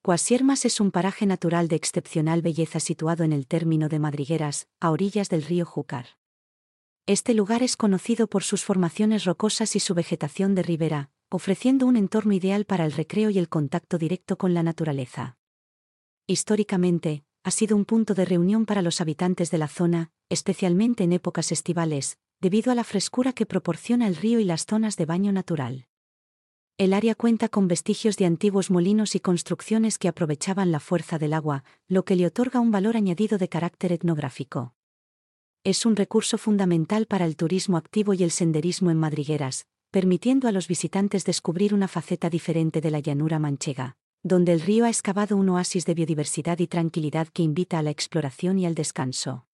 Cuasiermas es un paraje natural de excepcional belleza situado en el término de Madrigueras, a orillas del río Júcar. Este lugar es conocido por sus formaciones rocosas y su vegetación de ribera, ofreciendo un entorno ideal para el recreo y el contacto directo con la naturaleza. Históricamente, ha sido un punto de reunión para los habitantes de la zona, especialmente en épocas estivales, debido a la frescura que proporciona el río y las zonas de baño natural. El área cuenta con vestigios de antiguos molinos y construcciones que aprovechaban la fuerza del agua, lo que le otorga un valor añadido de carácter etnográfico. Es un recurso fundamental para el turismo activo y el senderismo en madrigueras, permitiendo a los visitantes descubrir una faceta diferente de la llanura manchega, donde el río ha excavado un oasis de biodiversidad y tranquilidad que invita a la exploración y al descanso.